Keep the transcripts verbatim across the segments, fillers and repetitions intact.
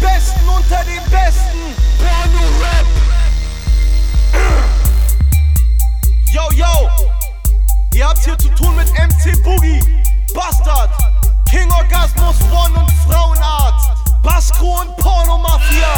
Besten unter den Besten. Porno-Rap. Yo, yo. Ihr habt's hier zu tun mit M C Boogie, Bastard, King Orgasmus One und Frauenarzt, Baskro und Pornomafia.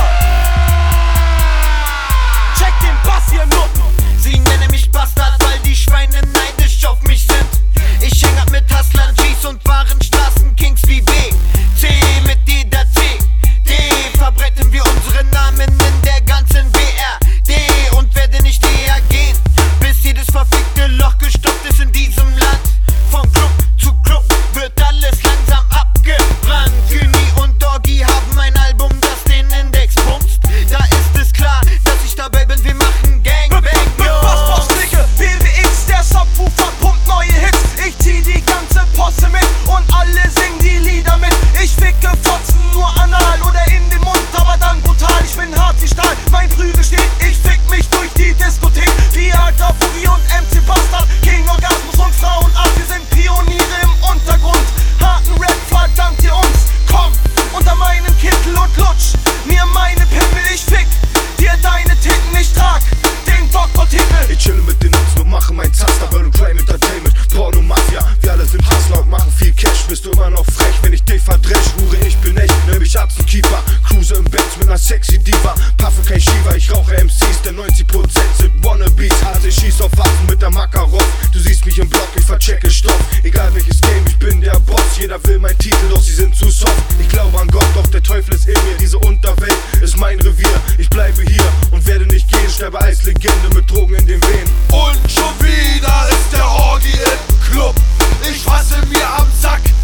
Check den Bass, ihr Nutten. Sie nennen mich Bastard, weil die Schweine neidisch auf mich sind. Ich häng ab mit Hustlern, G's und wahren Straßenkings wie B. C mit jeder C. D verbreiten wir unsere Namen in der ganzen B R D und werde nicht eher gehen, bis jedes verfickte Loch gestopft ist in diesem Land. Von Club zu Club wird alles langsam abgebrannt. Kühni und Doggy haben ein Album, das den Index pumpt. Da ist es klar, dass ich dabei bin, wir machen Gangbang, yo. Bassboss-Klicke, B W X, der Subwoofer pumpt neue Hits. Ich zieh die ganze Posse mit und alle singen die Lieder mit. Ich ficke Fotzen nur anal oder in den Mund, aber dann brutal. Ich bin hart wie Stahl, mein Prügel steht. Ich fick mich durch die Diskothek wie alter Boogie und M C Bastard, King Orgasmus und Frauenarzt. Wir sind Pioniere im Untergrund. Harten Rap verdankt ihr uns. Komm unter meinen Kittel und lutsch mir meine Pimmel. Ich fick dir deine Titten, ich trag den Doktortitel. Ich chille mit den Nutzen und mache mein Zaster, World und Crime Entertainment, Porno Mafia. Wir alle sind Hustler und machen viel Cash. Bist du immer noch frech, wenn ich dich verdresch? Hure, ich bin echt, nenn mich Keeper. Cruise im Bett mit ner sexy Diva. Puffe kein Shiva, ich rauche M Cs, denn neunzig Prozent sind Wannabes. Also ich schieß auf Waffen mit der Makarov. Du siehst mich im Block, ich verchecke Stoff. Egal welches Game, ich bin der Boss. Jeder will mein Titel, doch sie sind zu soft. Ich glaube an Gott, doch der Teufel ist in mir. Diese Unterwelt ist mein Revier. Ich bleibe hier und werde nicht gehen. Sterbe als Legende mit Drogen in den Venen. Und schon wieder ist der Orgi im Club. Ich fasse mir am Sack.